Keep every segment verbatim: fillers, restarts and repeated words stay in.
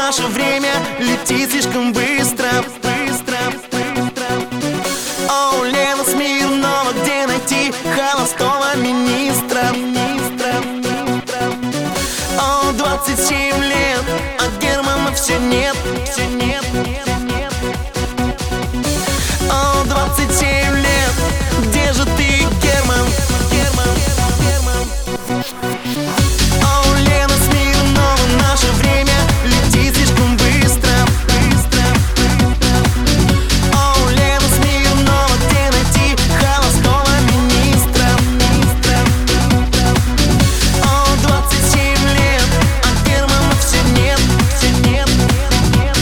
наше время летит слишком быстро, быстро, быстро. О, Лена Смирнова, где найти холостого министра, министра, министра? О, двадцать семь лет, а Германа все нет, все нет, нет, нет. О, двадцать семь лет, где же ты, Герман, Герман, Герман? О, Лена Смирнова, наше время летит слишком быстро, быстро, быстро. О, Лена Смирнова, где найти холостого министра, министра, министра? О, двадцать семь лет, а Германа все нет, все нет, нет, нет.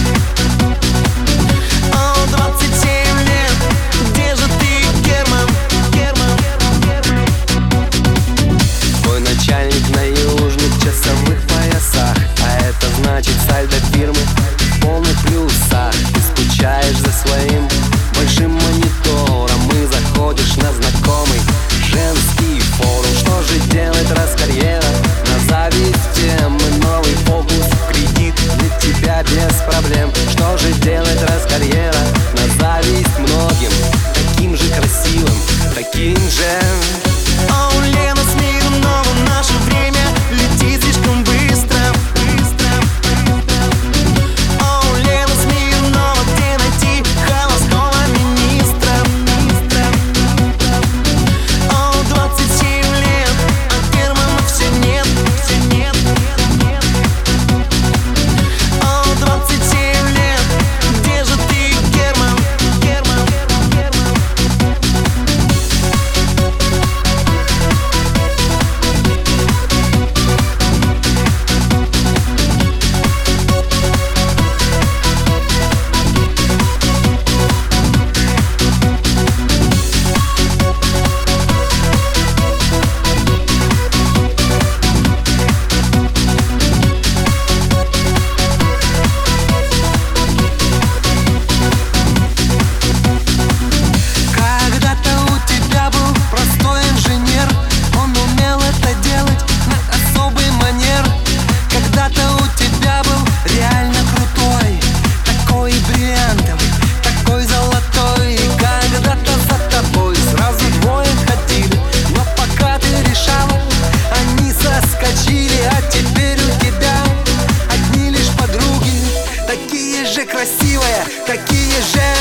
О, двадцать семь лет, где же ты, Герман, Герман, Герман? Твой начальник на южных часовых поясах, а это значит сальдо фирмы в полных плюсах. Ты скучаешь за своим большим монитором и заходишь на знакомый женский форум. Что же делать, раз карьера на зависть всем, и новый фокус в кредит для тебя без проблем? Что же делать, раз карьера на зависть многим, таким же красивым, таким же? О, Лена Смирнова, наше время летит слишком быстро, быстро, быстро. О, Лена Смирнова, где найти холостого министра, министра, министра? О, двадцать семь лет, а Германа все нет, все нет, нет, нет. О, двадцать семь лет, где же ты, Герман, Герман, Герман? Когда-то у тебя был простой инженер, он умел это делать на особый манер. Когда-то у тебя был реально крутой, такой бриллиантовый, такой золотой. И когда-то за тобой сразу двое ходили, но пока ты решала, они соскочили. А теперь у тебя одни лишь подруги, такие же красивые, такие же